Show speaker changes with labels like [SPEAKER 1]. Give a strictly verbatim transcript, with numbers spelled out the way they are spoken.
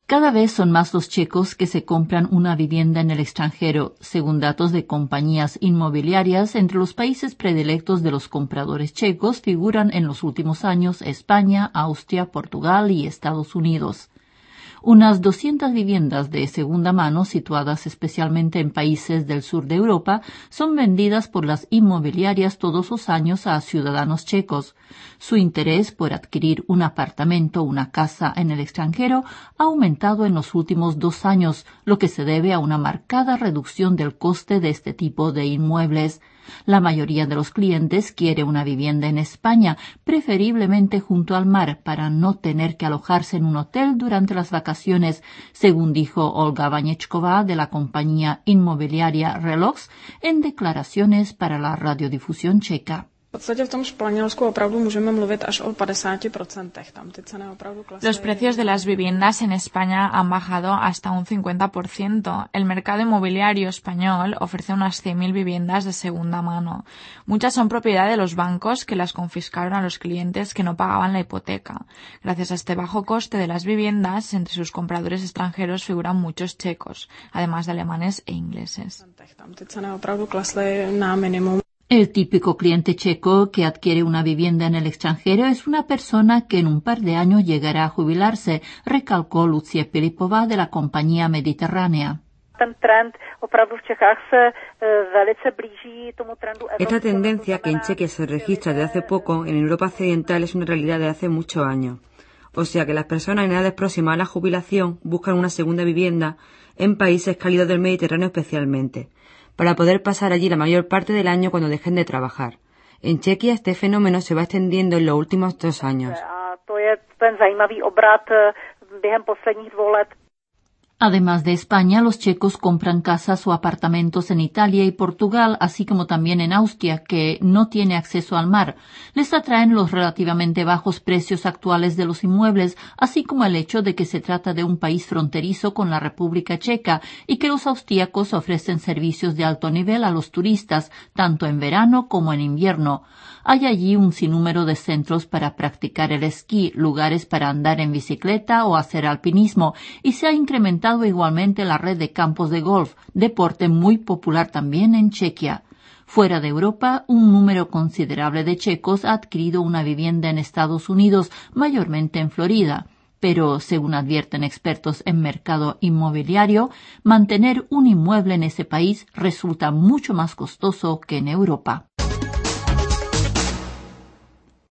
[SPEAKER 1] Cada vez son más los checos que se compran una vivienda en el extranjero. Según datos de compañías inmobiliarias, entre los países predilectos de los compradores checos figuran en los últimos años España, Austria, Portugal y Estados Unidos. Unas doscientas viviendas de segunda mano, situadas especialmente en países del sur de Europa, son vendidas por las inmobiliarias todos los años a ciudadanos checos. Su interés por adquirir un apartamento o una casa en el extranjero ha aumentado en los últimos dos años, lo que se debe a una marcada reducción del coste de este tipo de inmuebles. La mayoría de los clientes quiere una vivienda en España, preferiblemente junto al mar, para no tener que alojarse en un hotel durante las vacaciones, según dijo Olga Vaněčková de la compañía inmobiliaria Relox en declaraciones para la radiodifusión checa.
[SPEAKER 2] Los precios de las viviendas en España han bajado hasta un cincuenta por ciento. El mercado inmobiliario español ofrece unas cien mil viviendas de segunda mano. Muchas son propiedad de los bancos que las confiscaron a los clientes que no pagaban la hipoteca. Gracias a este bajo coste de las viviendas, entre sus compradores extranjeros figuran muchos checos, además de alemanes e ingleses.
[SPEAKER 1] El típico cliente checo que adquiere una vivienda en el extranjero es una persona que en un par de años llegará a jubilarse, recalcó Lucie Filipová de la compañía Mediterránea.
[SPEAKER 3] Esta tendencia, que en Chequia se registra desde hace poco, en Europa occidental es una realidad de hace muchos años. O sea que las personas en edades próximas a la jubilación buscan una segunda vivienda en países cálidos del Mediterráneo especialmente, para poder pasar allí la mayor parte del año cuando dejen de trabajar. En Chequia este fenómeno se va extendiendo en los últimos dos años.
[SPEAKER 1] Además de España, los checos compran casas o apartamentos en Italia y Portugal, así como también en Austria, que no tiene acceso al mar. Les atraen los relativamente bajos precios actuales de los inmuebles, así como el hecho de que se trata de un país fronterizo con la República Checa y que los austríacos ofrecen servicios de alto nivel a los turistas, tanto en verano como en invierno. Hay allí un sinnúmero de centros para practicar el esquí, lugares para andar en bicicleta o hacer alpinismo, y se ha incrementado igualmente la red de campos de golf, deporte muy popular también en Chequia. Fuera de Europa, un número considerable de checos ha adquirido una vivienda en Estados Unidos, mayormente en Florida. Pero, según advierten expertos en mercado inmobiliario, mantener un inmueble en ese país resulta mucho más costoso que en Europa.